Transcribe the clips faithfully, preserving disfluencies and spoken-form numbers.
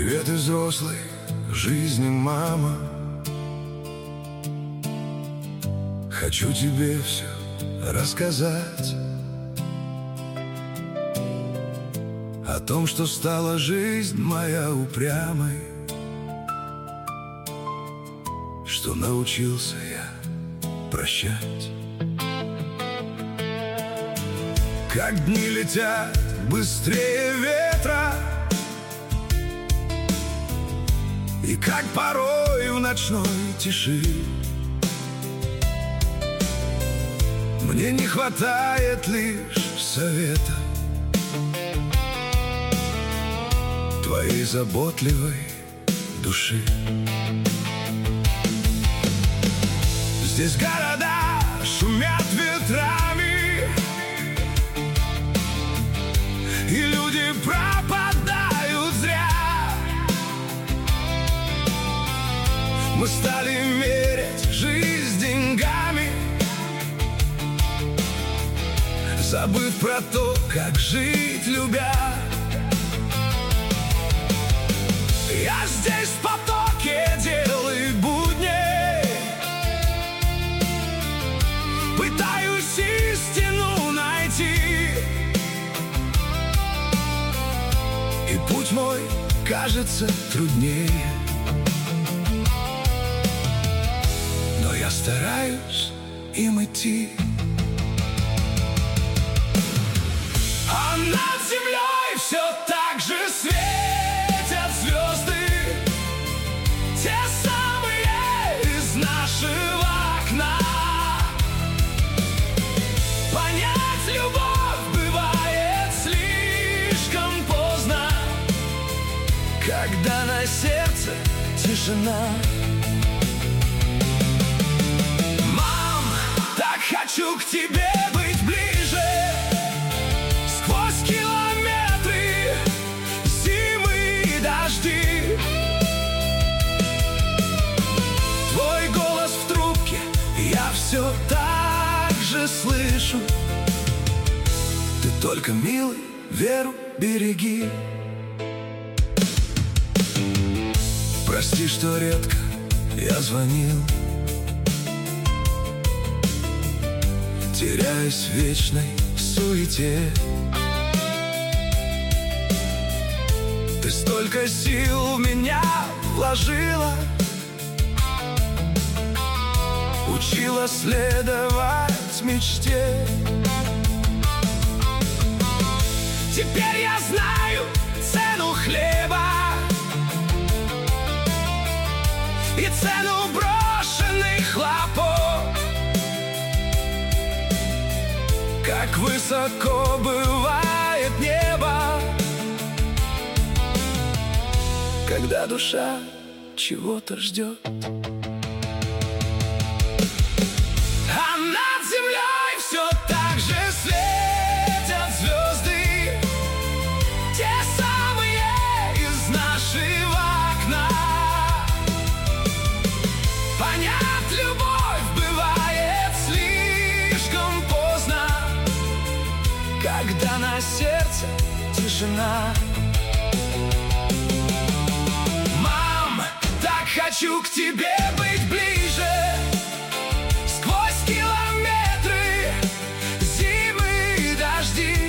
Привет из взрослой жизни, мама. Хочу тебе все рассказать о том, что стала жизнь моя упрямой, что научился я прощать. Как дни летят быстрее ветра, и как порой в ночной тиши мне не хватает лишь совета твоей заботливой души. Здесь города шумят ветрами, и люди пропадают зря. Мы стали мерять жизнь деньгами, забыв про то, как жить, любя. Я здесь в потоке дел и будней, пытаюсь истину найти, и путь мой кажется труднее, но я стараюсь им идти. А над землей все так же светят звезды, те самые из нашего окна. Понять любовь бывает слишком поздно, когда на сердце тишина. Мам, так хочу к тебе быть ближе, сквозь километры, зимы и дожди. Твой голос в трубке я все так же слышу. Ты только, милый, веру береги. Прости, что редко я звонил, теряясь в вечной суете. Ты столько сил в меня вложила, учила следовать мечте. Теперь я знаю цену хлеба и цену брошенных хлопот. Как высоко бывает небо, когда душа чего-то ждет. А над землей все так же светят звезды, те самые из нашего окна. Понять любовь бывает слишком поздно, когда на сердце тишина. Мам, так хочу к тебе быть ближе, сквозь километры, зимы и дожди.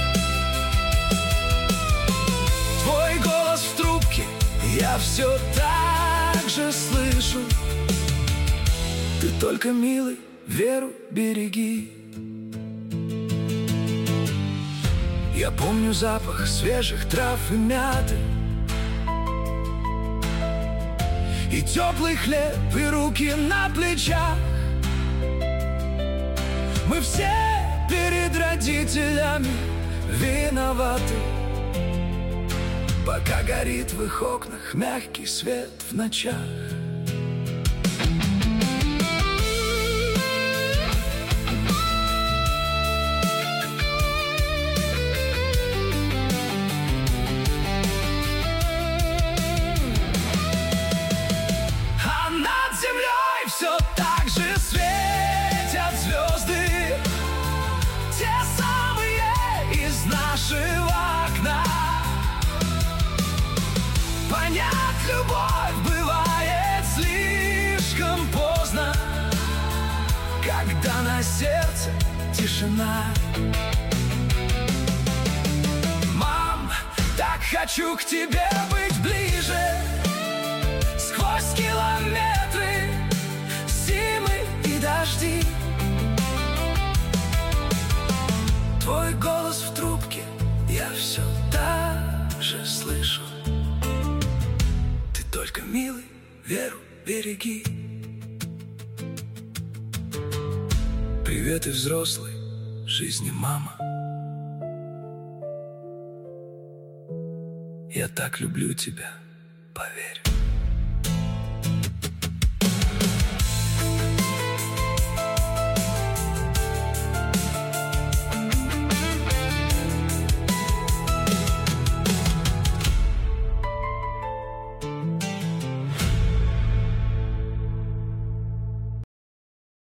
Твой голос в трубке я все так же слышу. Ты только, милый, веру береги. Я помню запах свежих трав и мяты, и теплый хлеб, и руки на плечах. Мы все перед родителями виноваты, пока горит в их окнах мягкий свет в ночах. Все так же светят звезды, те самые из нашего окна. любовь бывает слишком поздно, когда на сердце тишина. Мам, так хочу к тебе быть ближе, сквозь километры, зимы и дожди. Твой голос в трубке я все так же слышу. Ты только, милый, веру береги. Привет и взрослой жизни, мама. Я так люблю тебя, поверь.